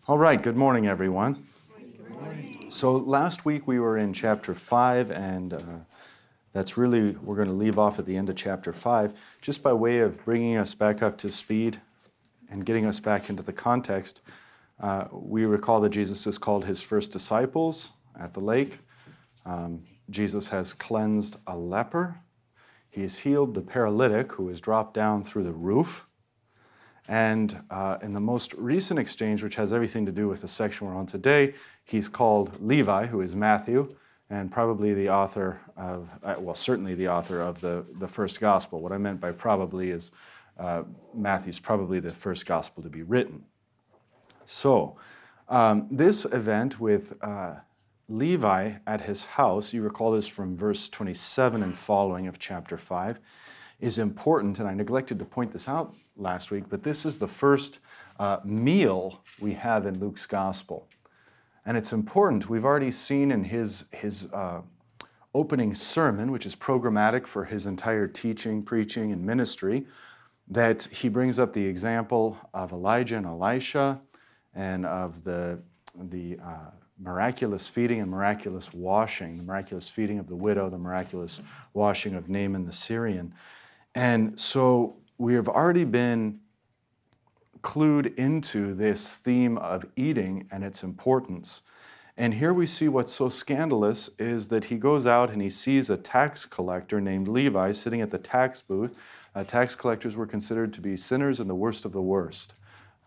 All right, good morning, everyone. Good morning. So last week we were in chapter 5, and we're going to leave off at the end of chapter 5, just by way of bringing us back up to speed and getting us back into the context. We recall that Jesus has called his first disciples at the lake. Jesus has cleansed a leper. He has healed the paralytic who was dropped down through the roof. And in the most recent exchange, which has everything to do with the section we're on today, he's called Levi, who is Matthew, and probably the author of, certainly the author of the first gospel. What I meant by probably is Matthew's probably the first gospel to be written. So this event with Levi at his house, you recall this from verse 27 and following of chapter 5, is important, and I neglected to point this out last week, but this is the first meal we have in Luke's gospel. And it's important. We've already seen in his opening sermon, which is programmatic for his entire teaching, preaching, and ministry, that he brings up the example of Elijah and Elisha and of the miraculous feeding and miraculous washing, the miraculous feeding of the widow, the miraculous washing of Naaman the Syrian. And so we have already been clued into this theme of eating and its importance. And here we see what's so scandalous is that he goes out and he sees a tax collector named Levi sitting at the tax booth. Tax collectors were considered to be sinners and the worst of the worst.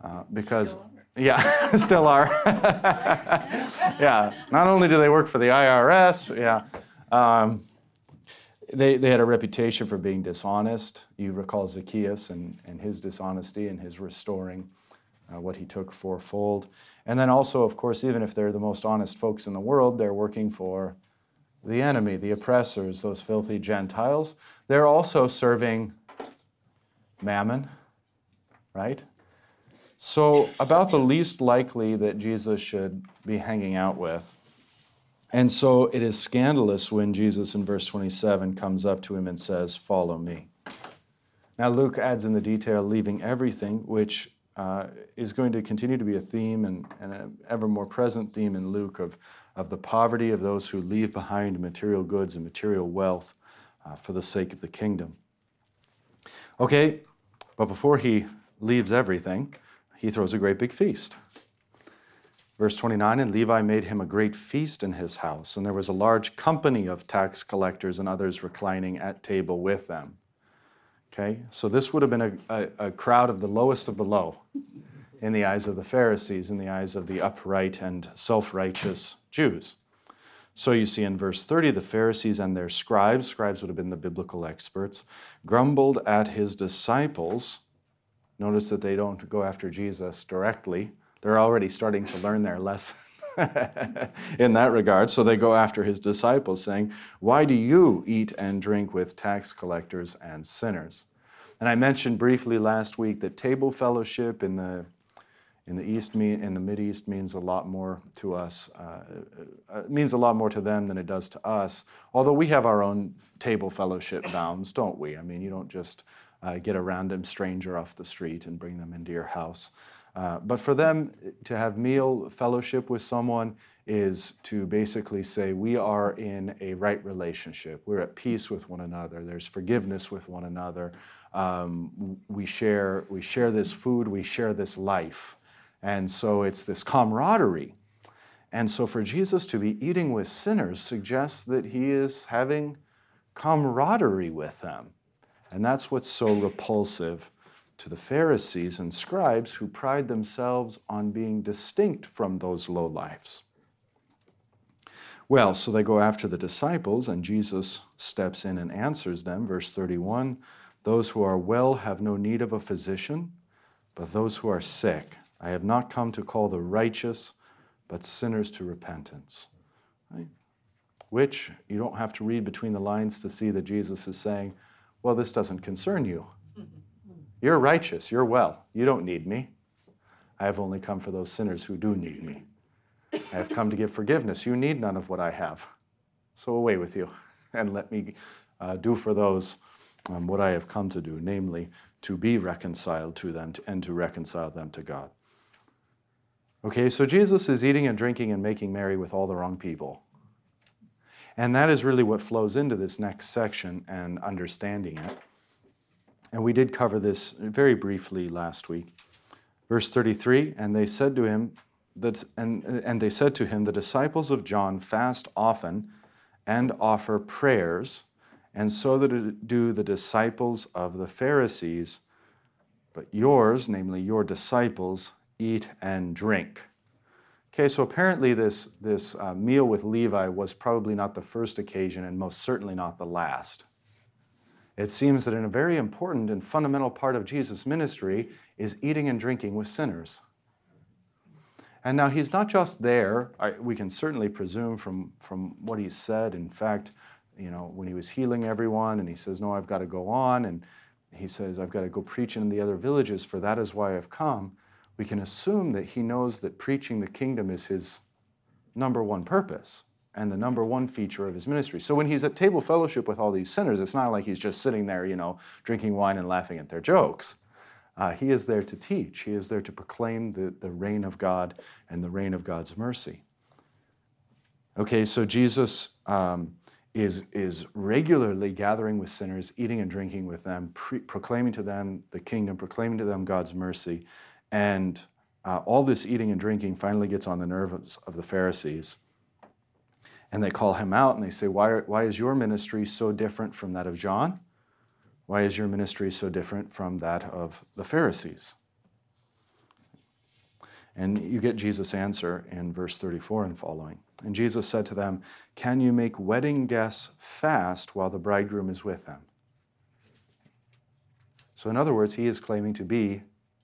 Still are. Yeah, not only do they work for the IRS, They had a reputation for being dishonest. You recall Zacchaeus and his dishonesty and his restoring what he took fourfold. And then also, of course, even if they're the most honest folks in the world, they're working for the enemy, the oppressors, those filthy Gentiles. They're also serving mammon, right? So about the least likely that Jesus should be hanging out with. And so it is scandalous when Jesus in verse 27 comes up to him and says, "Follow me." Now Luke adds in the detail, leaving everything, which is going to continue to be a theme and an ever more present theme in Luke of the poverty of those who leave behind material goods and material wealth for the sake of the kingdom. Okay, but before he leaves everything, he throws a great big feast. Verse 29, and Levi made him a great feast in his house, and there was a large company of tax collectors and others reclining at table with them. Okay, so this would have been a crowd of the lowest of the low in the eyes of the Pharisees, in the eyes of the upright and self-righteous Jews. So you see in verse 30, the Pharisees and their scribes would have been the biblical experts, grumbled at his disciples. Notice that they don't go after Jesus directly. They're already starting to learn their lesson in that regard. So they go after his disciples saying, "Why do you eat and drink with tax collectors and sinners?" And I mentioned briefly last week that table fellowship in the Mideast means a lot more to us. Means a lot more to them than it does to us. Although we have our own table fellowship bounds, don't we? I mean, you don't just get a random stranger off the street and bring them into your house. But for them to have meal fellowship with someone is to basically say we are in a right relationship. We're at peace with one another. There's forgiveness with one another. We share this food. We share this life. And so it's this camaraderie. And so for Jesus to be eating with sinners suggests that he is having camaraderie with them. And that's what's so repulsive to the Pharisees and scribes who pride themselves on being distinct from those lowlifes. Well, so they go after the disciples, and Jesus steps in and answers them. Verse 31, those who are well have no need of a physician, but those who are sick. I have not come to call the righteous, but sinners to repentance. Right? Which you don't have to read between the lines to see that Jesus is saying, well, this doesn't concern you. You're righteous, you're well, you don't need me. I have only come for those sinners who do need me. I have come to give forgiveness. You need none of what I have. So away with you, and let me do for those what I have come to do, namely to be reconciled to them and to reconcile them to God. Okay, so Jesus is eating and drinking and making merry with all the wrong people. And that is really what flows into this next section and understanding it. And we did cover this very briefly last week. Verse 33, and they said to him, the disciples of John fast often and offer prayers, and so do the disciples of the Pharisees. But yours, namely your disciples, eat and drink. Okay, so apparently this meal with Levi was probably not the first occasion and most certainly not the last. It seems that in a very important and fundamental part of Jesus' ministry is eating and drinking with sinners. And now he's not just there. We can certainly presume from what he said. In fact, when he was healing everyone and he says, no, I've got to go on. And he says, I've got to go preach in the other villages, for that is why I've come. We can assume that he knows that preaching the kingdom is his number one purpose and the number one feature of his ministry. So when he's at table fellowship with all these sinners, it's not like he's just sitting there, drinking wine and laughing at their jokes. He is there to teach. He is there to proclaim the reign of God and the reign of God's mercy. Okay, so Jesus is regularly gathering with sinners, eating and drinking with them, proclaiming to them the kingdom, proclaiming to them God's mercy. And all this eating and drinking finally gets on the nerves of the Pharisees. And they call him out and they say, why is your ministry so different from that of John? Why is your ministry so different from that of the Pharisees? And you get Jesus' answer in verse 34 and following. And Jesus said to them, can you make wedding guests fast while the bridegroom is with them? So in other words, he is claiming to be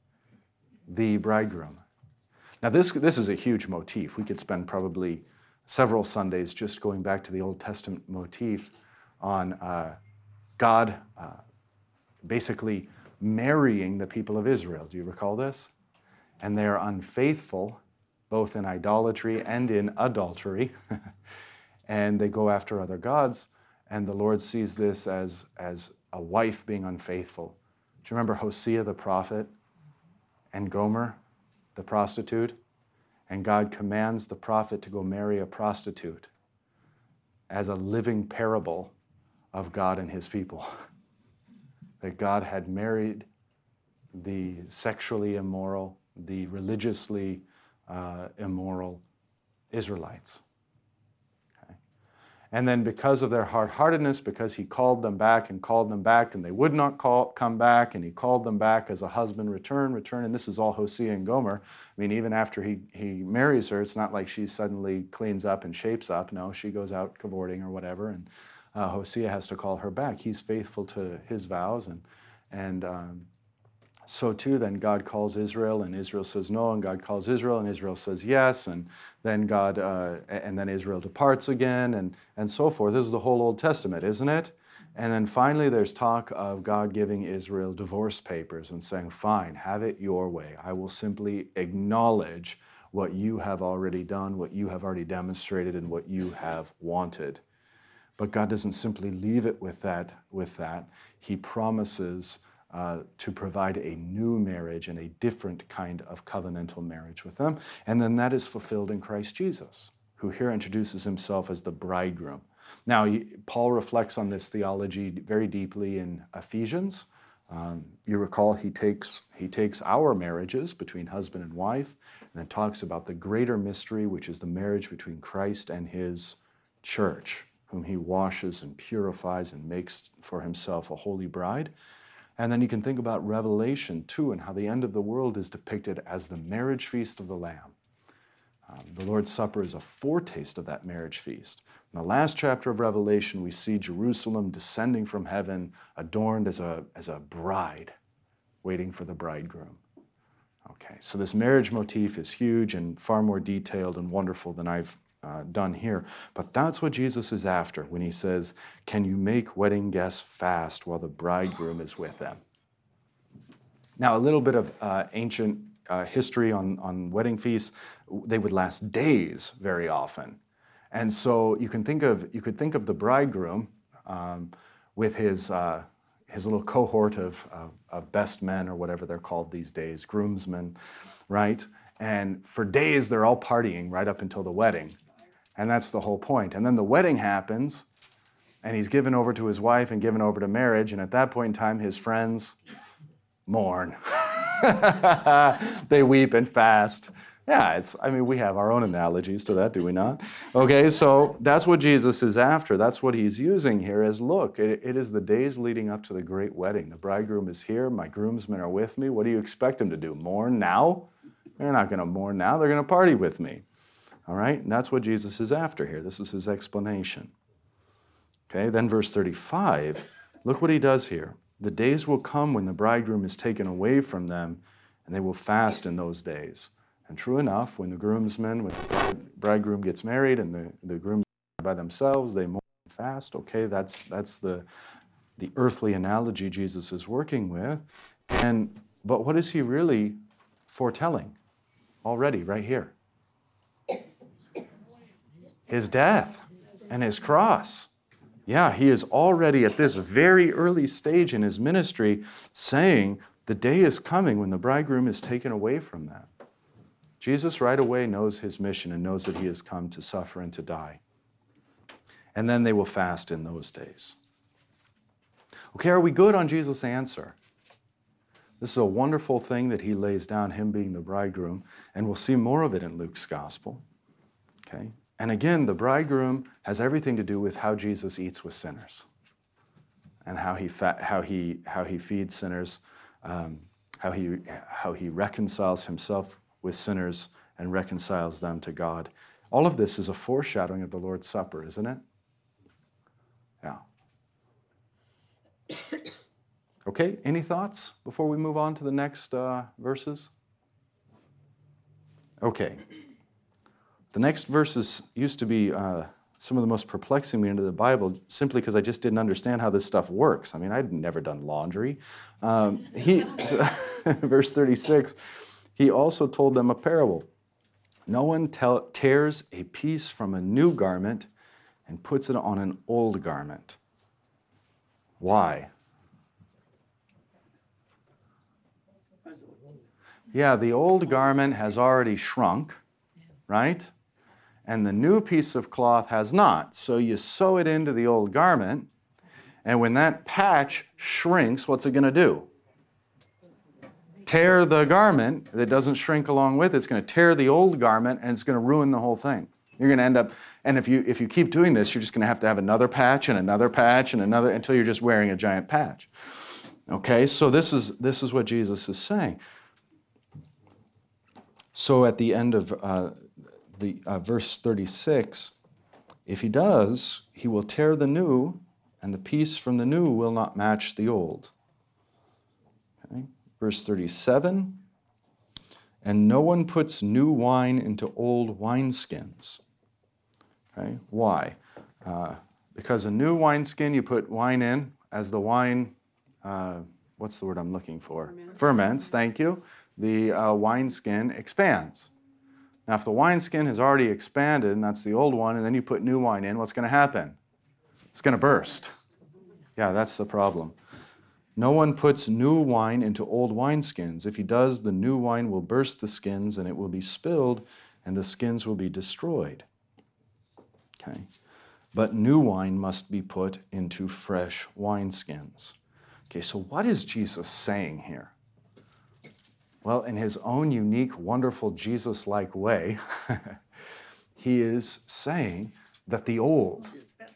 the bridegroom. Now this is a huge motif. We could spend probably several Sundays just going back to the Old Testament motif on God basically marrying the people of Israel. Do you recall this? And they are unfaithful, both in idolatry and in adultery, and they go after other gods, and the Lord sees this as a wife being unfaithful. Do you remember Hosea the prophet and Gomer, the prostitute? And God commands the prophet to go marry a prostitute as a living parable of God and his people. That God had married the sexually immoral, the religiously immoral Israelites. Okay? And then because of their hard-heartedness, because he called them back, and they would not come back, and he called them back as a husband, return, and this is all Hosea and Gomer. I mean, even after he marries her, it's not like she suddenly cleans up and shapes up. No, she goes out cavorting or whatever, and Hosea has to call her back. He's faithful to his vows, and so too, then God calls Israel, and Israel says no, and God calls Israel, and Israel says yes, and then then Israel departs again, and so forth. This is the whole Old Testament, isn't it? And then finally, there's talk of God giving Israel divorce papers and saying, fine, have it your way. I will simply acknowledge what you have already done, what you have already demonstrated, and what you have wanted. But God doesn't simply leave it with that. He promises to provide a new marriage and a different kind of covenantal marriage with them. And then that is fulfilled in Christ Jesus, who here introduces himself as the bridegroom. Now, Paul reflects on this theology very deeply in Ephesians. You recall he takes our marriages between husband and wife and then talks about the greater mystery, which is the marriage between Christ and his church, whom he washes and purifies and makes for himself a holy bride. And then you can think about Revelation too, and how the end of the world is depicted as the marriage feast of the Lamb. The Lord's Supper is a foretaste of that marriage feast. In the last chapter of Revelation, we see Jerusalem descending from heaven, adorned as a bride, waiting for the bridegroom. Okay, so this marriage motif is huge and far more detailed and wonderful than I've done here. But that's what Jesus is after when he says, can you make wedding guests fast while the bridegroom is with them? Now, a little bit of ancient history on wedding feasts. They would last days very often. And so you could think of the bridegroom with his little cohort of best men, or whatever they're called these days, groomsmen, right? And for days, they're all partying right up until the wedding. And that's the whole point. And then the wedding happens, and he's given over to his wife and given over to marriage. And at that point in time, his friends mourn. They weep and fast. Yeah, we have our own analogies to that, do we not? Okay, so that's what Jesus is after. That's what he's using here as, look, it is the days leading up to the great wedding. The bridegroom is here. My groomsmen are with me. What do you expect them to do? Mourn now? They're not going to mourn now. They're going to party with me. All right? And that's what Jesus is after here. This is his explanation. Okay, then verse 35, look what he does here. The days will come when the bridegroom is taken away from them, and they will fast in those days. And true enough, when the bridegroom gets married and the grooms are by themselves, they mourn and fast. Okay, that's the earthly analogy Jesus is working with. But what is he really foretelling already right here? His death and his cross. Yeah, he is already at this very early stage in his ministry saying the day is coming when the bridegroom is taken away from them. Jesus right away knows his mission and knows that he has come to suffer and to die. And then they will fast in those days. Okay, are we good on Jesus' answer? This is a wonderful thing that he lays down, him being the bridegroom, and we'll see more of it in Luke's gospel. Okay? And again, the bridegroom has everything to do with how Jesus eats with sinners and how he feeds sinners, how he reconciles himself with sinners and reconciles them to God. All of this is a foreshadowing of the Lord's Supper, isn't it? Yeah. Okay, any thoughts before we move on to the next verses? Okay. The next verses used to be some of the most perplexing me into the Bible simply because I just didn't understand how this stuff works. I mean, I'd never done laundry. Verse 36, he also told them a parable. No one tears a piece from a new garment and puts it on an old garment. Why? Yeah, the old garment has already shrunk, right? And the new piece of cloth has not. So you sew it into the old garment, and when that patch shrinks, what's it going to do? Tear the garment that doesn't shrink along with it. It's going to tear the old garment, and it's going to ruin the whole thing. You're going to end up, and if you keep doing this, you're just going to have another patch and another patch and another until you're just wearing a giant patch. Okay, so this is what Jesus is saying. So at the end of verse 36, if he does, he will tear the new, and the piece from the new will not match the old. Okay. Verse 37, and no one puts new wine into old wineskins. Okay. Why? Because a new wineskin, you put wine in, as the wine, what's the word I'm looking for? Ferments, thank you. The wineskin expands. Now, if the wineskin has already expanded, and that's the old one, and then you put new wine in, what's going to happen? It's going to burst. Yeah, that's the problem. No one puts new wine into old wineskins. If he does, the new wine will burst the skins, and it will be spilled, and the skins will be destroyed. Okay. But new wine must be put into fresh wineskins. Okay, so what is Jesus saying here? Well, in his own unique, wonderful, Jesus-like way, he is saying that the old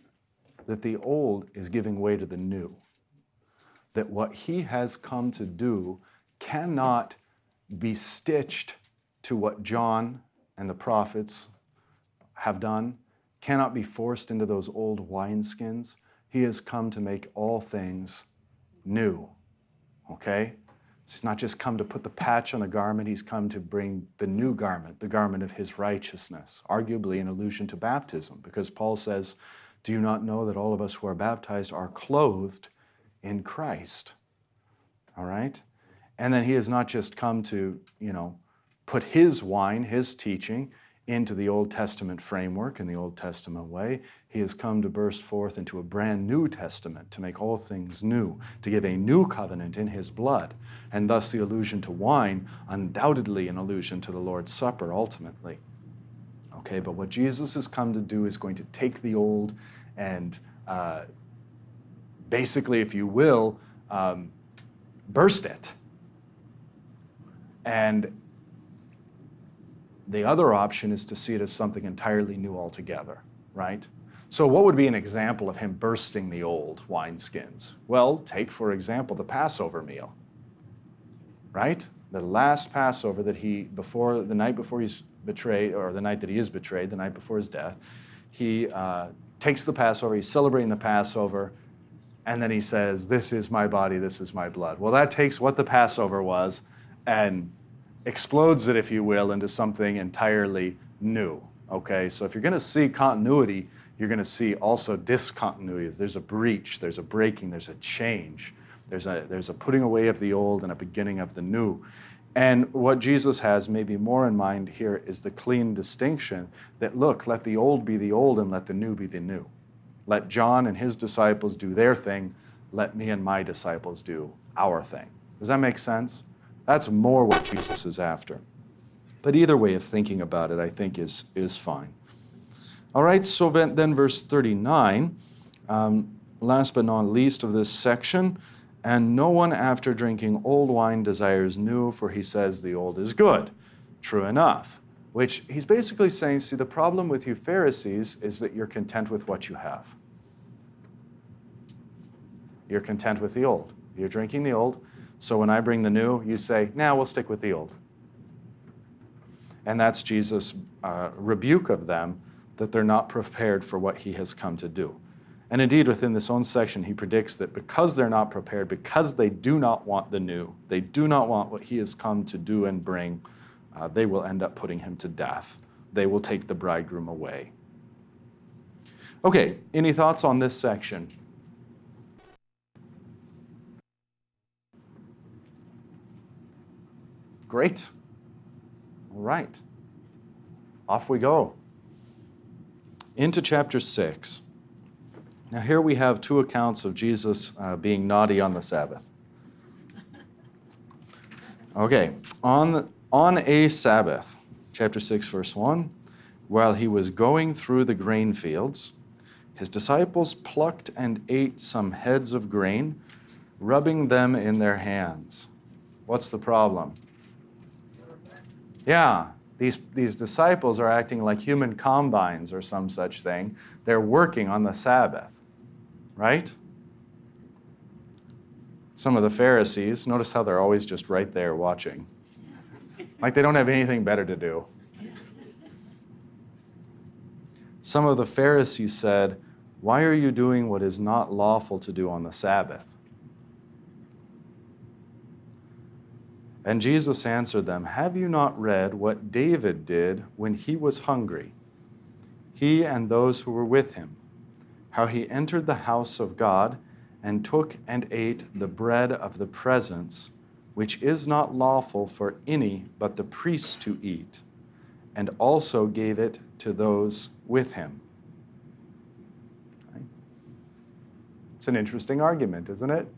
is giving way to the new. That what he has come to do cannot be stitched to what John and the prophets have done, cannot be forced into those old wineskins. He has come to make all things new. Okay? He's not just come to put the patch on the garment, he's come to bring the new garment, the garment of his righteousness, arguably an allusion to baptism, because Paul says, do you not know that all of us who are baptized are clothed in Christ? All right? And then he has not just come to, put his wine, his teaching, into the Old Testament framework in the Old Testament way. He has come to burst forth into a brand new testament, to make all things new, to give a new covenant in his blood. And thus the allusion to wine, undoubtedly an allusion to the Lord's Supper ultimately. Okay, but what Jesus has come to do is going to take the old and basically, if you will, burst it. And the other option is to see it as something entirely new altogether, right? So what would be an example of him bursting the old wineskins? Well, take, for example, the Passover meal, right? The last Passover that the night before he's betrayed, or the night that he is betrayed, the night before his death, he takes the Passover, he's celebrating the Passover, and then he says, "This is my body, this is my blood." Well, that takes what the Passover was and explodes it, if you will, into something entirely new. Okay, so if you're going to see continuity, you're going to see also discontinuity. There's a breach, there's a breaking, there's a change. There's a putting away of the old and a beginning of the new. And what Jesus has maybe more in mind here is the clean distinction that, look, let the old be the old and let the new be the new. Let John and his disciples do their thing. Let me and my disciples do our thing. Does that make sense? That's more what Jesus is after. But either way of thinking about it, I think, is fine. All right, so then verse 39, last but not least of this section, "And no one after drinking old wine desires new, for he says the old is good." True enough. Which he's basically saying, see, the problem with you Pharisees is that you're content with what you have. You're content with the old. You're drinking the old. So when I bring the new, you say, "Nah, we'll stick with the old." And that's Jesus' rebuke of them, that they're not prepared for what he has come to do. And indeed, within this own section, he predicts that because they're not prepared, because they do not want the new, they do not want what he has come to do and bring, they will end up putting him to death. They will take the bridegroom away. Okay, any thoughts on this section? Great. All right. Off we go. Into chapter 6. Now here we have two accounts of Jesus being naughty on the Sabbath. Okay, on a Sabbath, chapter 6, verse 1, "While he was going through the grain fields, his disciples plucked and ate some heads of grain, rubbing them in their hands." What's the problem? Yeah, these disciples are acting like human combines or some such thing. They're working on the Sabbath, right? Some of the Pharisees, notice how they're always just right there watching. Like they don't have anything better to do. Some of the Pharisees said, "Why are you doing what is not lawful to do on the Sabbath?" And Jesus answered them, "Have you not read what David did when he was hungry, he and those who were with him, how he entered the house of God and took and ate the bread of the presence, which is not lawful for any but the priests to eat, and also gave it to those with him?" Right? It's an interesting argument, isn't it?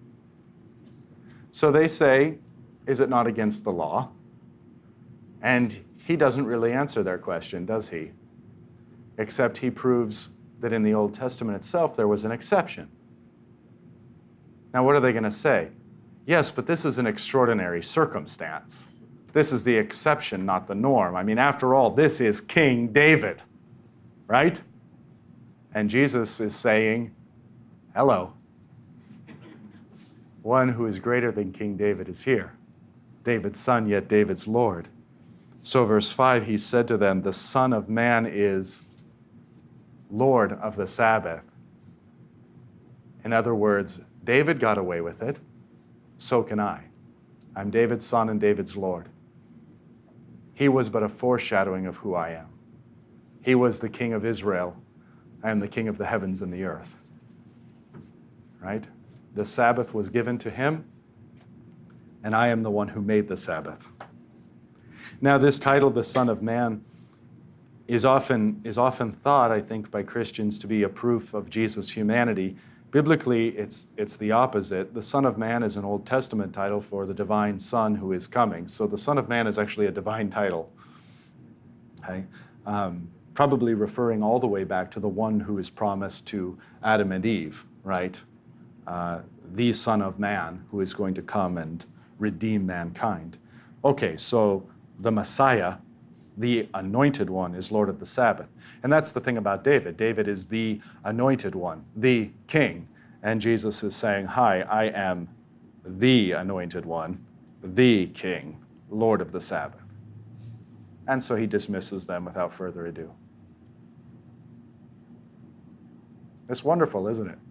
So they say, is it not against the law? And he doesn't really answer their question, does he? Except he proves that in the Old Testament itself there was an exception. Now what are they going to say? Yes, but this is an extraordinary circumstance. This is the exception, not the norm. I mean, after all, this is King David, right? And Jesus is saying, hello. One who is greater than King David is here. David's son, yet David's Lord. So verse 5, he said to them, "The Son of Man is Lord of the Sabbath." In other words, David got away with it, so can I. I'm David's son and David's Lord. He was but a foreshadowing of who I am. He was the King of Israel. I am the King of the heavens and the earth. Right? The Sabbath was given to him, and I am the one who made the Sabbath. Now, this title, the Son of Man, is often thought, I think, by Christians to be a proof of Jesus' humanity. Biblically, it's the opposite. The Son of Man is an Old Testament title for the divine Son who is coming. So the Son of Man is actually a divine title, okay? Probably referring all the way back to the one who is promised to Adam and Eve, right? The Son of Man who is going to come and redeem mankind. Okay, so the Messiah, the anointed one, is Lord of the Sabbath. And that's the thing about David. David is the anointed one, the king. And Jesus is saying, hi, I am the anointed one, the king, Lord of the Sabbath. And so he dismisses them without further ado. It's wonderful, isn't it?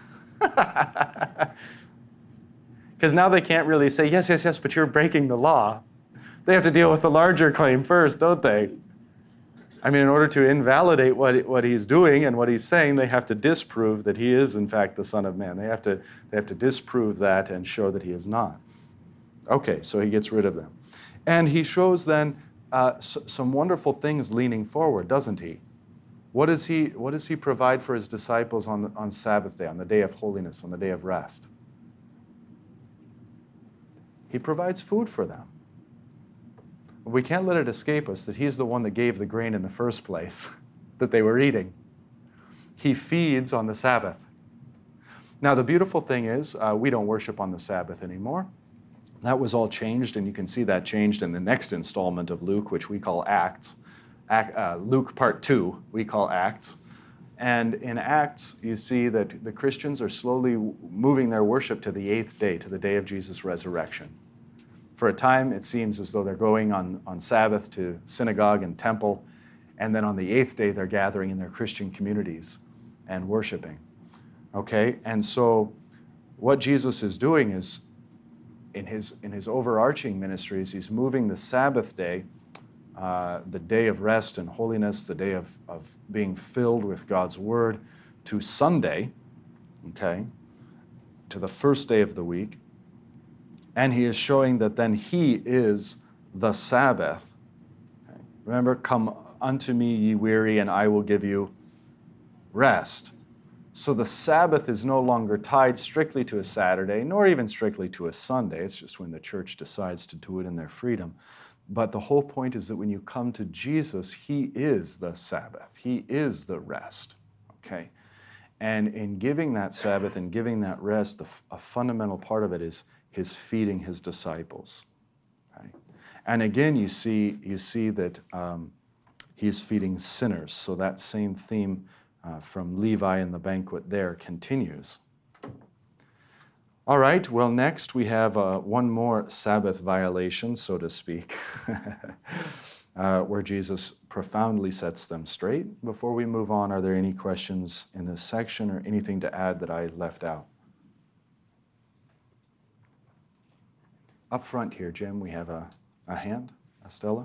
Because now they can't really say, yes, but you're breaking the law. They have to deal with the larger claim first, don't they? I mean, in order to invalidate what he's doing and what he's saying, they have to disprove that he is, in fact, the Son of Man. They have to disprove that and show that he is not. Okay, so he gets rid of them. And he shows then some wonderful things leaning forward, doesn't he? What does he provide for his disciples on Sabbath day, on the day of holiness, on the day of rest? He provides food for them. We can't let it escape us that he's the one that gave the grain in the first place that they were eating. He feeds on the Sabbath. Now, the beautiful thing is we don't worship on the Sabbath anymore. That was all changed, and you can see that changed in the next installment of Luke, which we call Acts. Luke part 2, we call Acts. And in Acts, you see that the Christians are slowly moving their worship to the 8th day, to the day of Jesus' resurrection. For a time, it seems as though they're going on Sabbath to synagogue and temple, and then on the 8th day, they're gathering in their Christian communities and worshiping. Okay? And so what Jesus is doing is, in his overarching ministries, he's moving the Sabbath day, the day of rest and holiness, the day of being filled with God's Word, to Sunday, okay, to the first day of the week. And he is showing that then he is the Sabbath. Okay. Remember, come unto me, ye weary, and I will give you rest. So the Sabbath is no longer tied strictly to a Saturday, nor even strictly to a Sunday. It's just when the church decides to do it in their freedom. But the whole point is that when you come to Jesus, he is the Sabbath. He is the rest. Okay? And in giving that Sabbath and giving that rest, a fundamental part of it is his feeding his disciples. Okay? And again, you see that he's feeding sinners. So that same theme from Levi and the banquet there continues. All right, well, next we have one more Sabbath violation, so to speak, where Jesus profoundly sets them straight. Before we move on, are there any questions in this section or anything to add that I left out? Up front here, Jim, we have a hand, Estella.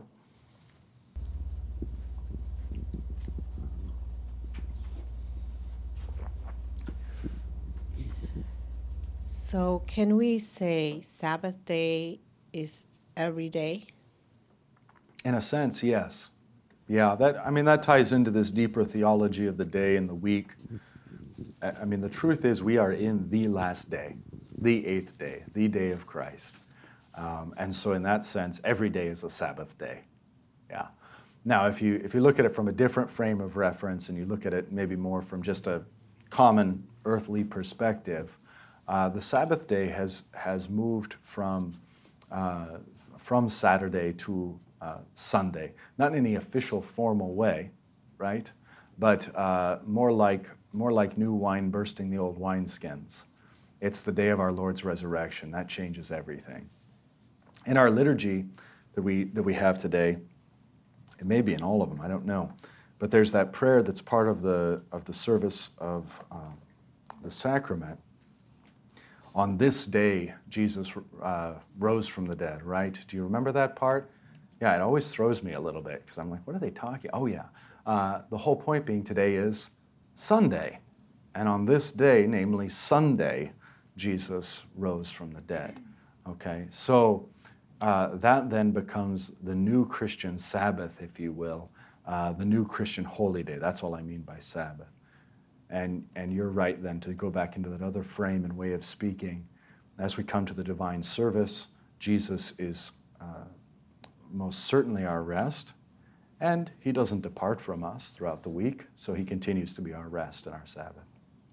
So can we say Sabbath day is every day? In a sense, yes. Yeah, that ties into this deeper theology of the day and the week. I mean, the truth is we are in the last day, the 8th day, the day of Christ. And so in that sense, every day is a Sabbath day. Yeah. Now, if you look at it from a different frame of reference and you look at it maybe more from just a common earthly perspective, the Sabbath day has moved from Saturday to Sunday, not in any official formal way, right? But more like new wine bursting the old wineskins. It's the day of our Lord's resurrection. That changes everything. In our liturgy that we have today, it may be in all of them, I don't know, but there's that prayer that's part of the service of the sacrament. On this day, Jesus rose from the dead, right? Do you remember that part? Yeah, it always throws me a little bit because I'm like, what are they talking? Oh, yeah. The whole point being today is Sunday. And on this day, namely Sunday, Jesus rose from the dead. Okay, so that then becomes the new Christian Sabbath, if you will, the new Christian holy day. That's all I mean by Sabbath. And you're right then to go back into that other frame and way of speaking. As we come to the divine service, Jesus is most certainly our rest, and he doesn't depart from us throughout the week, so he continues to be our rest and our Sabbath.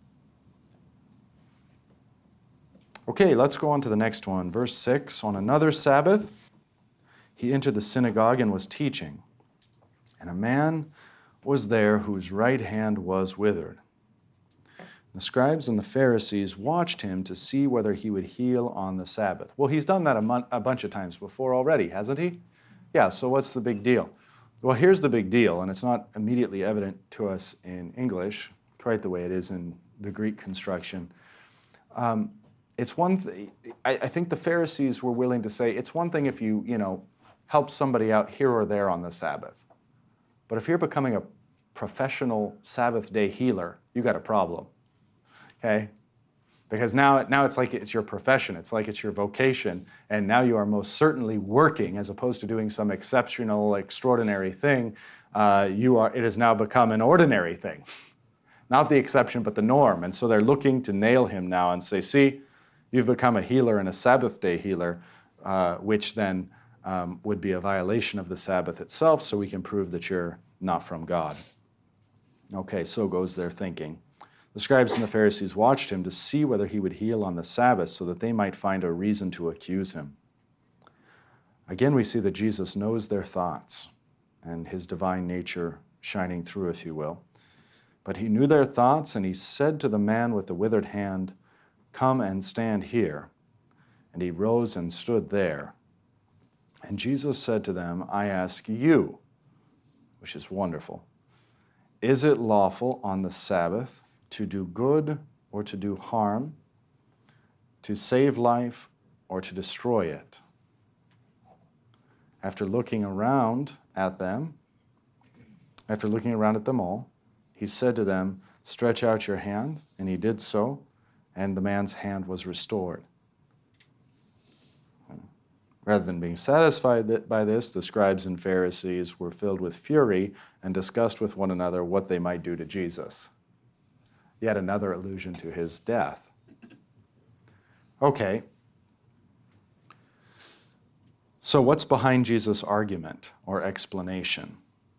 Okay, let's go on to the next one. Verse 6, on another Sabbath, he entered the synagogue and was teaching. And a man was there whose right hand was withered. The scribes and the Pharisees watched him to see whether he would heal on the Sabbath. Well, he's done that a bunch of times before already, hasn't he? Yeah, so what's the big deal? Well, here's the big deal, and it's not immediately evident to us in English, quite the way it is in the Greek construction. It's one I think the Pharisees were willing to say, it's one thing if you help somebody out here or there on the Sabbath. But if you're becoming a professional Sabbath day healer, you got a problem. Okay? Because now it's like it's your profession, it's like it's your vocation, and now you are most certainly working as opposed to doing some exceptional, extraordinary thing. It has now become an ordinary thing. Not the exception, but the norm. And so they're looking to nail him now and say, see, you've become a healer and a Sabbath day healer, which then would be a violation of the Sabbath itself, so we can prove that you're not from God. Okay, so goes their thinking. The scribes and the Pharisees watched him to see whether he would heal on the Sabbath so that they might find a reason to accuse him. Again, we see that Jesus knows their thoughts and his divine nature shining through, if you will. But he knew their thoughts, and he said to the man with the withered hand, "Come and stand here." And he rose and stood there. And Jesus said to them, "I ask you," which is wonderful, "is it lawful on the Sabbath to do good or to do harm, to save life or to destroy it?" After looking around at them all, he said to them, "Stretch out your hand." And he did so, and the man's hand was restored. Rather than being satisfied by this, the scribes and Pharisees were filled with fury and discussed with one another what they might do to Jesus. Yet another allusion to his death. Okay. So what's behind Jesus' argument or explanation?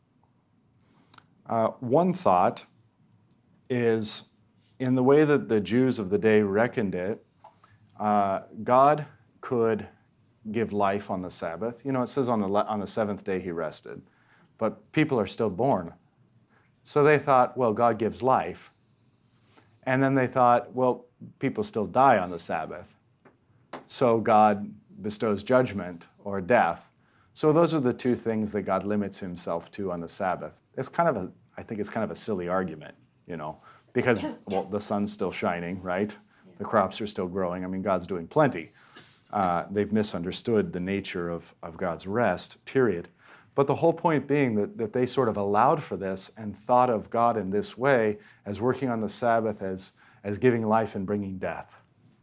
One thought is, in the way that the Jews of the day reckoned it, God could give life on the Sabbath. It says on the seventh day he rested, but people are still born. So they thought, well, God gives life. And then they thought, well, people still die on the Sabbath. So God bestows judgment or death. So those are the two things that God limits himself to on the Sabbath. I think it's kind of a silly argument, because, well, the sun's still shining, right? The crops are still growing. I mean, God's doing plenty. They've misunderstood the nature of God's rest, period. But the whole point being that they sort of allowed for this and thought of God in this way as working on the Sabbath as giving life and bringing death.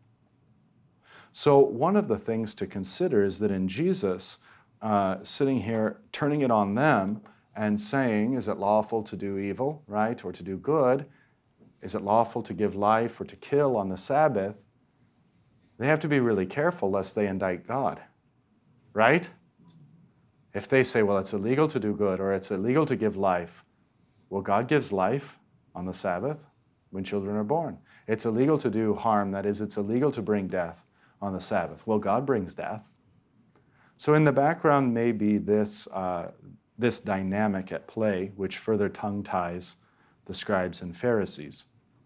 So one of the things to consider is that in Jesus, sitting here, turning it on them and saying, is it lawful to do evil, right, or to do good? Is it lawful to give life or to kill on the Sabbath? They have to be really careful lest they indict God, right? If they say, well, it's illegal to do good or it's illegal to give life, well, God gives life on the Sabbath when children are born. It's illegal to do harm, that is, it's illegal to bring death on the Sabbath. Well, God brings death. So in the background may be this dynamic at play, which further tongue-ties the scribes and Pharisees.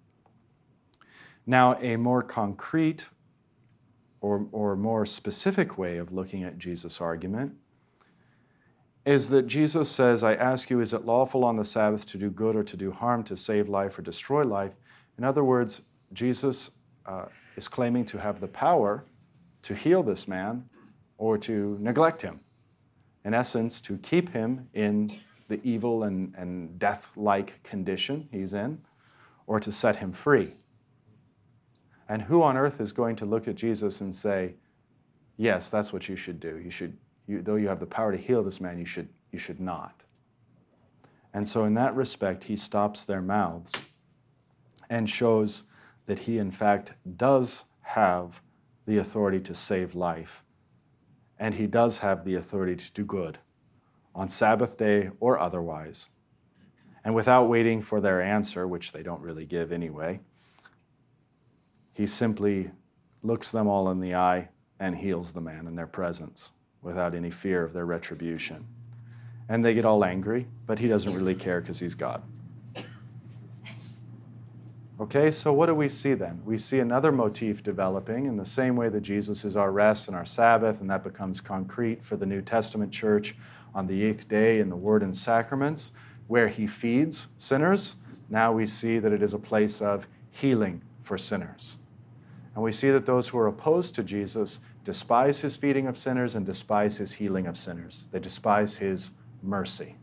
Now, a more concrete or more specific way of looking at Jesus' argument is that Jesus says, I ask you, is it lawful on the Sabbath to do good or to do harm, to save life or destroy life? In other words, Jesus is claiming to have the power to heal this man or to neglect him. In essence, to keep him in the evil and death-like condition he's in, or to set him free. And who on earth is going to look at Jesus and say, yes, that's what you should do. Though you have the power to heal this man, you should not. And so in that respect, he stops their mouths and shows that he, in fact, does have the authority to save life. And he does have the authority to do good on Sabbath day or otherwise. And without waiting for their answer, which they don't really give anyway, he simply looks them all in the eye and heals the man in their presence without any fear of their retribution. And they get all angry, but he doesn't really care because he's God. Okay, so what do we see then? We see another motif developing in the same way that Jesus is our rest and our Sabbath, and that becomes concrete for the New Testament church on the 8th day in the Word and Sacraments, where he feeds sinners. Now we see that it is a place of healing for sinners. And we see that those who are opposed to Jesus despise his feeding of sinners and despise his healing of sinners. They despise his mercy.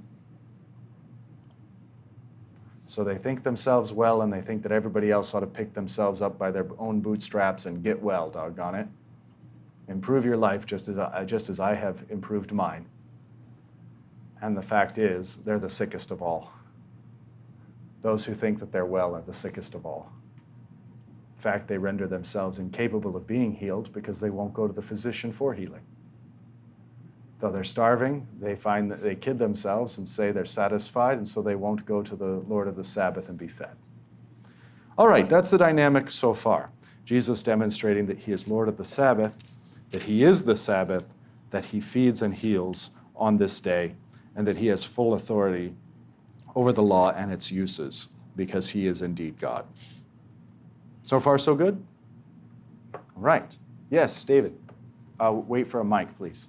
So they think themselves well, and they think that everybody else ought to pick themselves up by their own bootstraps and get well, doggone it. Improve your life just as I have improved mine. And the fact is, they're the sickest of all. Those who think that they're well are the sickest of all. In fact, they render themselves incapable of being healed because they won't go to the physician for healing. Though they're starving, they find that they kid themselves and say they're satisfied, and so they won't go to the Lord of the Sabbath and be fed. All right, that's the dynamic so far. Jesus demonstrating that he is Lord of the Sabbath, that he is the Sabbath, that he feeds and heals on this day, and that he has full authority over the law and its uses because he is indeed God. So far, so good? All right. Yes, David. Wait for a mic, please.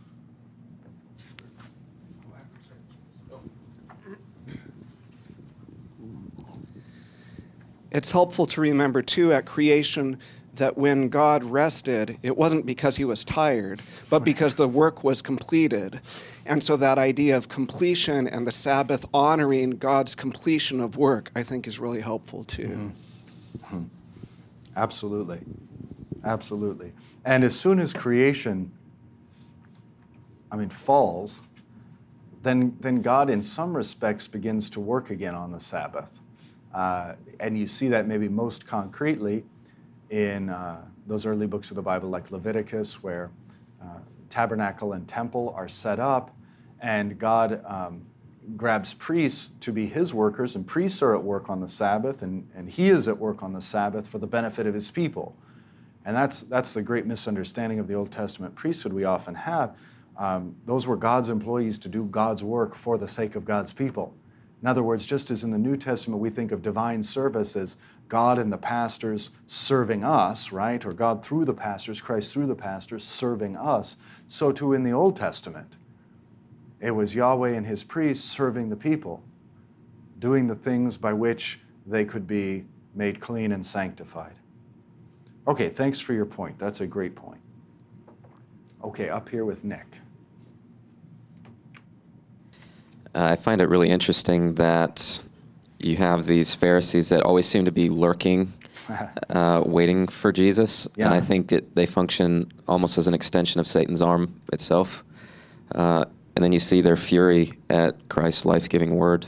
It's helpful to remember, too, at creation, that when God rested, it wasn't because he was tired, but because the work was completed. And so that idea of completion and the Sabbath honoring God's completion of work, I think, is really helpful, too. Mm-hmm. Mm-hmm. Absolutely. Absolutely. And as soon as creation, falls, then God, in some respects, begins to work again on the Sabbath. And you see that maybe most concretely in those early books of the Bible like Leviticus, where tabernacle and temple are set up, and God grabs priests to be his workers, and priests are at work on the Sabbath, and he is at work on the Sabbath for the benefit of his people. And that's the great misunderstanding of the Old Testament priesthood we often have. Those were God's employees to do God's work for the sake of God's people. In other words, just as in the New Testament we think of divine service as God and the pastors serving us, right? Or God through the pastors, Christ through the pastors serving us, so too in the Old Testament. It was Yahweh and his priests serving the people, doing the things by which they could be made clean and sanctified. Okay, thanks for your point. That's a great point. Okay, up here with Nick. I find it really interesting that you have these Pharisees that always seem to be lurking, waiting for Jesus. Yeah. And I think they function almost as an extension of Satan's arm itself. And then you see their fury at Christ's life-giving word.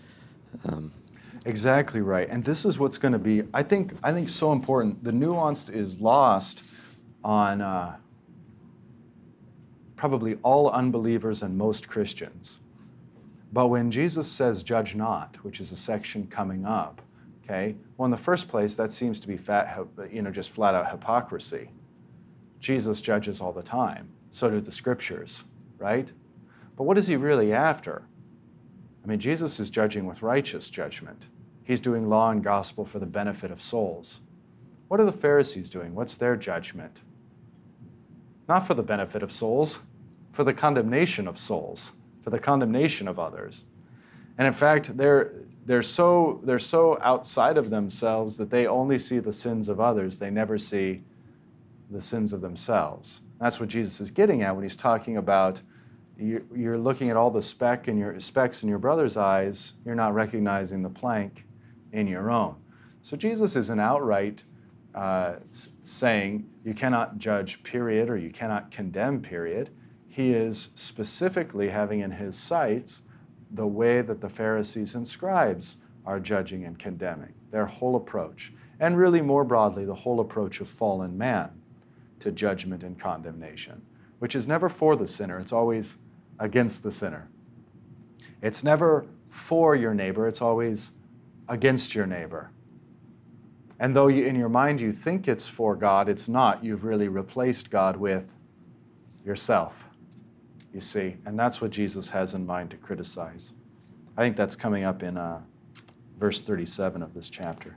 Exactly right. And this is what's going to be, I think so important. The nuance is lost on probably all unbelievers and most Christians. But when Jesus says, judge not, which is a section coming up, okay, well, in the first place, that seems to be just flat out hypocrisy. Jesus judges all the time. So do the scriptures, right? But what is he really after? Jesus is judging with righteous judgment. He's doing law and gospel for the benefit of souls. What are the Pharisees doing? What's their judgment? Not for the benefit of souls, for the condemnation of souls, for the condemnation of others. And in fact, they're so outside of themselves that they only see the sins of others. They never see the sins of themselves. That's what Jesus is getting at when he's talking about you're looking at all the specks in your brother's eyes. You're not recognizing the plank in your own. So Jesus isn't outright saying you cannot judge, period, or you cannot condemn, period. He is specifically having in his sights the way that the Pharisees and scribes are judging and condemning, their whole approach. And really more broadly, the whole approach of fallen man to judgment and condemnation, which is never for the sinner, it's always against the sinner. It's never for your neighbor, it's always against your neighbor. And though in your mind you think it's for God, it's not. You've really replaced God with yourself, you see. And that's what Jesus has in mind to criticize. I think that's coming up in verse 37 of this chapter.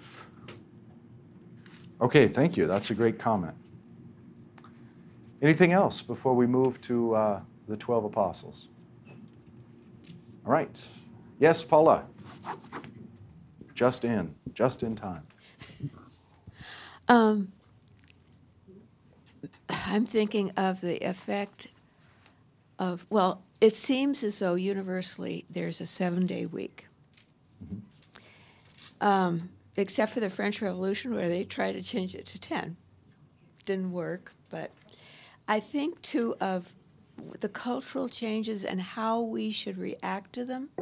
Okay, thank you. That's a great comment. Anything else before we move to the 12 apostles? All right. Yes, Paula. Just in time. I'm thinking of the effect of, well, it seems as though universally there's a 7-day week. Except for the French Revolution where they tried to change it to 10. Didn't work, but I think too of the cultural changes and how we should react to them.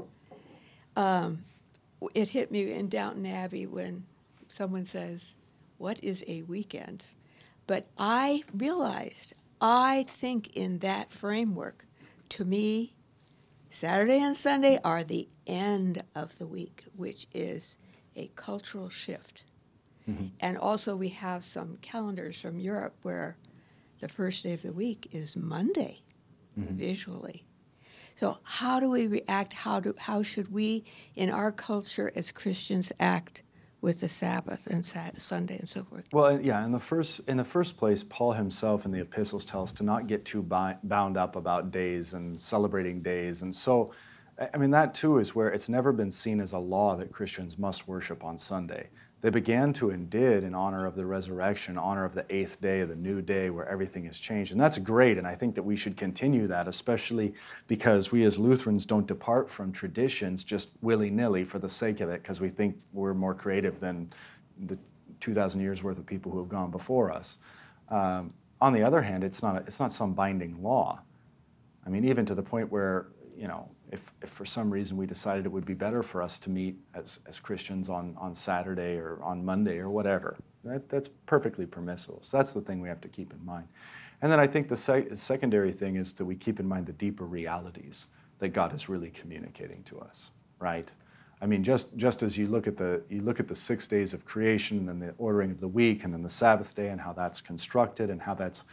It hit me in Downton Abbey when someone says, "What is a weekend?" But I realized, I think in that framework, to me, Saturday and Sunday are the end of the week, which is a cultural shift. Mm-hmm. And also we have some calendars from Europe where the first day of the week is Monday, visually. So how do we react? How should we, in our culture as Christians, act with the Sabbath and Sunday and so forth? Well, yeah, in the first place, Paul himself in the epistles tells us to not get too bound up about days and celebrating days. And so, I mean, that too is where it's never been seen as a law that Christians must worship on Sunday. They began to and did in honor of the resurrection, honor of the 8th day, the new day where everything has changed. And that's great, and I think that we should continue that, especially because we as Lutherans don't depart from traditions just willy-nilly for the sake of it, because we think we're more creative than the 2,000 years worth of people who have gone before us. On the other hand, it's not some binding law. I mean, even to the point where, you know, if for some reason we decided it would be better for us to meet as Christians on Saturday or on Monday or whatever, that's perfectly permissible. So that's the thing we have to keep in mind. And then I think the secondary thing is that we keep in mind the deeper realities that God is really communicating to us, right? I mean, just as you look at the 6 days of creation and then the ordering of the week and then the Sabbath day and how that's constructed and how that's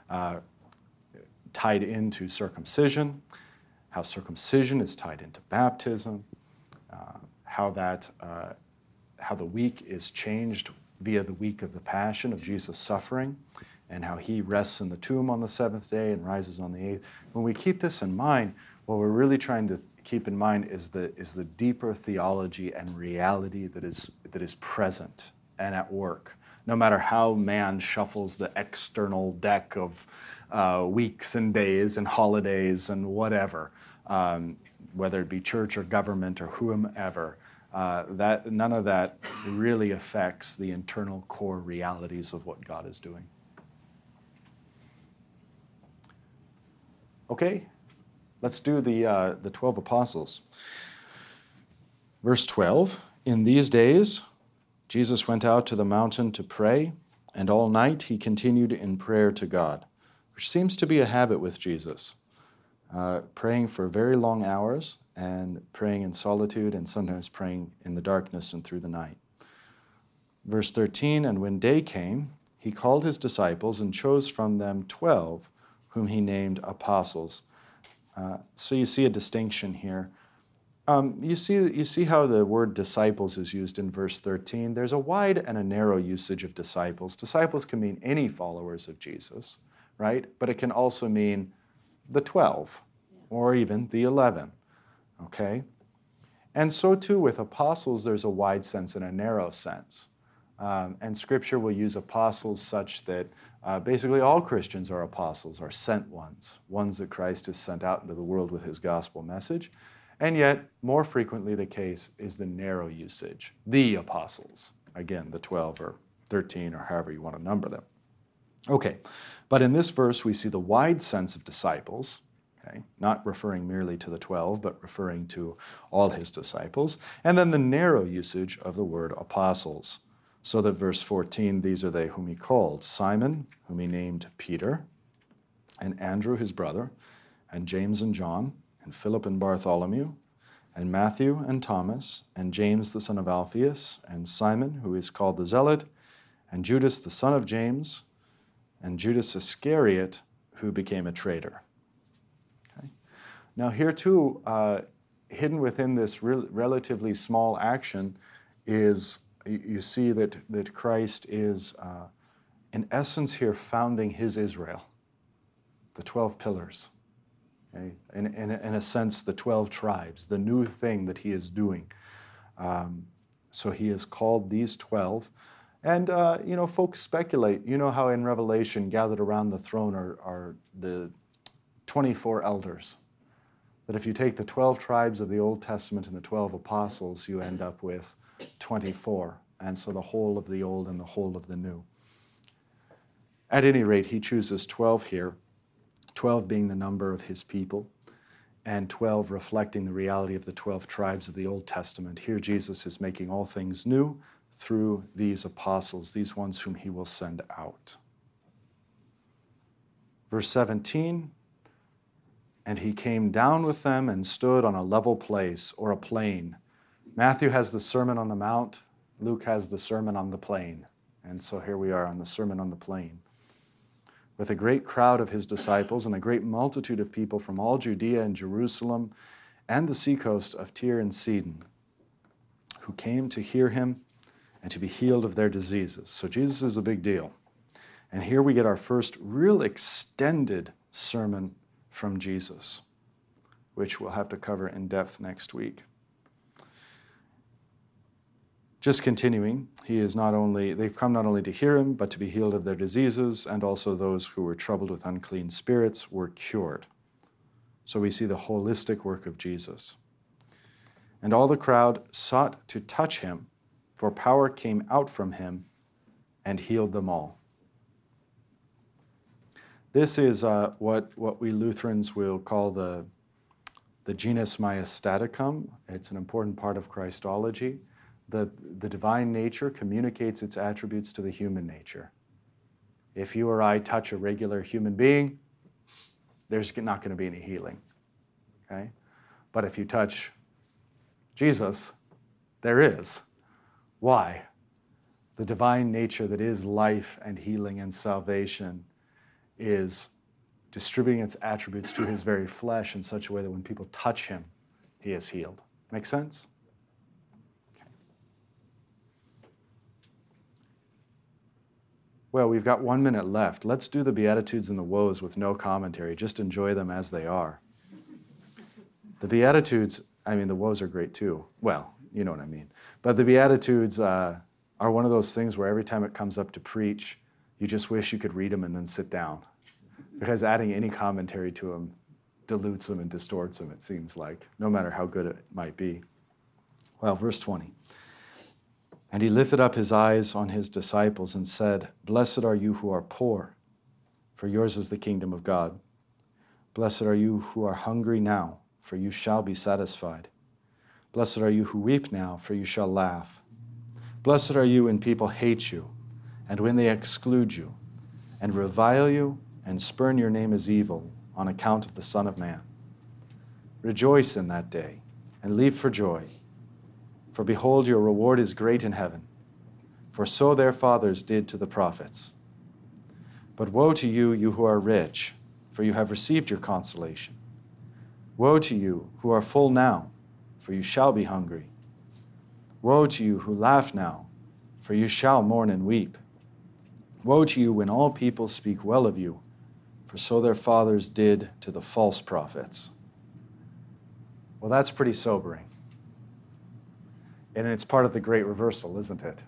tied into circumcision, how circumcision is tied into baptism, how the week is changed via the week of the Passion of Jesus' suffering, and how he rests in the tomb on the 7th day and rises on the 8th. When we keep this in mind, what we're really trying to keep in mind is the deeper theology and reality that is present and at work, no matter how man shuffles the external deck of weeks and days and holidays and whatever, whether it be church or government or whomever, that none of that really affects the internal core realities of what God is doing. Okay, let's do the 12 apostles. Verse 12, in these days Jesus went out to the mountain to pray, and all night he continued in prayer to God, which seems to be a habit with Jesus. Praying for very long hours and praying in solitude and sometimes praying in the darkness and through the night. Verse 13, and when day came, he called his disciples and chose from them 12, whom he named apostles. So you see a distinction here. You see how the word disciples is used in verse 13. There's a wide and a narrow usage of disciples. Disciples can mean any followers of Jesus, right? But it can also mean the 12, or even the 11, okay? And so too with apostles, there's a wide sense and a narrow sense. And Scripture will use apostles such that basically all Christians are apostles, are sent ones that Christ has sent out into the world with his gospel message. And yet, more frequently the case is the narrow usage, the apostles. Again, the 12 or 13 or however you want to number them. Okay, but in this verse we see the wide sense of disciples, Okay? Not referring merely to the 12, but referring to all his disciples. And then the narrow usage of the word apostles. So that verse 14, these are they whom he called: Simon, whom he named Peter, and Andrew his brother, and James and John, and Philip and Bartholomew, and Matthew and Thomas, and James the son of Alphaeus, and Simon, who is called the Zealot, and Judas the son of James, and Judas Iscariot, who became a traitor. Okay? Now here too, hidden within this relatively small action is, you see that Christ is, in essence here, founding his Israel, the 12 pillars. Okay? In a sense, the 12 tribes, the new thing that he is doing. So he has called these 12. And, folks speculate. You know how in Revelation, gathered around the throne are the 24 elders. That if you take the 12 tribes of the Old Testament and the 12 apostles, you end up with 24. And so the whole of the old and the whole of the new. At any rate, he chooses 12 here, 12 being the number of his people, and 12 reflecting the reality of the 12 tribes of the Old Testament. Here Jesus is making all things new through these apostles, these ones whom he will send out. Verse 17, and he came down with them and stood on a level place or a plain. Matthew has the Sermon on the Mount. Luke has the Sermon on the Plain. And so here we are on the Sermon on the Plain, with a great crowd of his disciples and a great multitude of people from all Judea and Jerusalem and the seacoast of Tyre and Sidon, who came to hear him and to be healed of their diseases. So Jesus is a big deal. And here we get our first real extended sermon from Jesus, which we'll have to cover in depth next week. Just continuing, they've come not only to hear him, but to be healed of their diseases, and also those who were troubled with unclean spirits were cured. So we see the holistic work of Jesus. And all the crowd sought to touch him, for power came out from him and healed them all. This is what we Lutherans will call the genus majesticum. It's an important part of Christology. The divine nature communicates its attributes to the human nature. If you or I touch a regular human being, there's not going to be any healing. Okay? But if you touch Jesus, there is. Why? The divine nature that is life and healing and salvation is distributing its attributes to his very flesh in such a way that when people touch him, he is healed. Make sense? Okay. Well, we've got 1 minute left. Let's do the Beatitudes and the Woes with no commentary. Just enjoy them as they are. The Beatitudes, the Woes are great too. Well, you know what I mean. But the Beatitudes are one of those things where every time it comes up to preach, you just wish you could read them and then sit down. Because adding any commentary to them dilutes them and distorts them, it seems like, no matter how good it might be. Well, verse 20. And he lifted up his eyes on his disciples and said, Blessed are you who are poor, for yours is the kingdom of God. Blessed are you who are hungry now, for you shall be satisfied. Blessed are you who weep now, for you shall laugh. Blessed are you when people hate you, and when they exclude you, and revile you, and spurn your name as evil on account of the Son of Man. Rejoice in that day, and leap for joy. For behold, your reward is great in heaven, for so their fathers did to the prophets. But woe to you, you who are rich, for you have received your consolation. Woe to you who are full now, for you shall be hungry. Woe to you who laugh now, for you shall mourn and weep. Woe to you when all people speak well of you, for so their fathers did to the false prophets. Well, that's pretty sobering. And it's part of the great reversal, isn't it?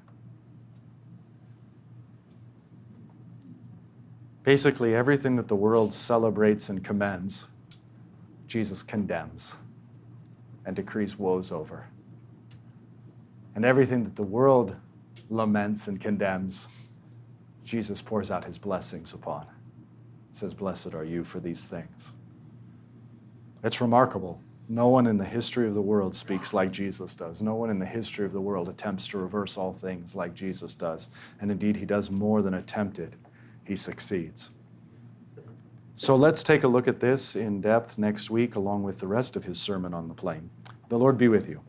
Basically, everything that the world celebrates and commends, Jesus condemns and decrees woes over. And everything that the world laments and condemns, Jesus pours out his blessings upon. He says, Blessed are you for these things. It's remarkable. No one in the history of the world speaks like Jesus does. No one in the history of the world attempts to reverse all things like Jesus does. And indeed, he does more than attempt it. He succeeds. So let's take a look at this in depth next week, along with the rest of his Sermon on the Plain. The Lord be with you.